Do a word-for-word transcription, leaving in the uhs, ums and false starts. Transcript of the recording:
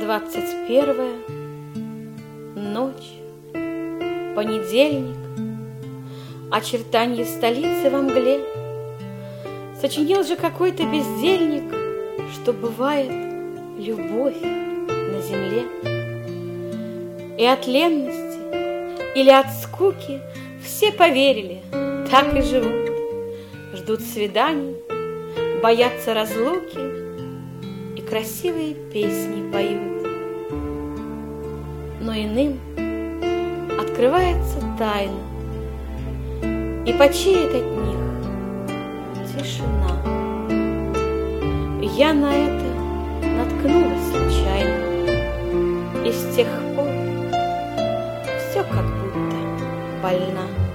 Двадцать первое, ночь, понедельник, очертанье столицы во мгле. Сочинил же какой-то бездельник, что бывает любовь на земле. И от ленности или от скуки все поверили, так и живут. Ждут свиданий, боятся разлуки и красивые песни поют. Но иным открывается тайна, и почеет от них тишина. Я на это наткнулась случайно, и с тех пор все как будто больна.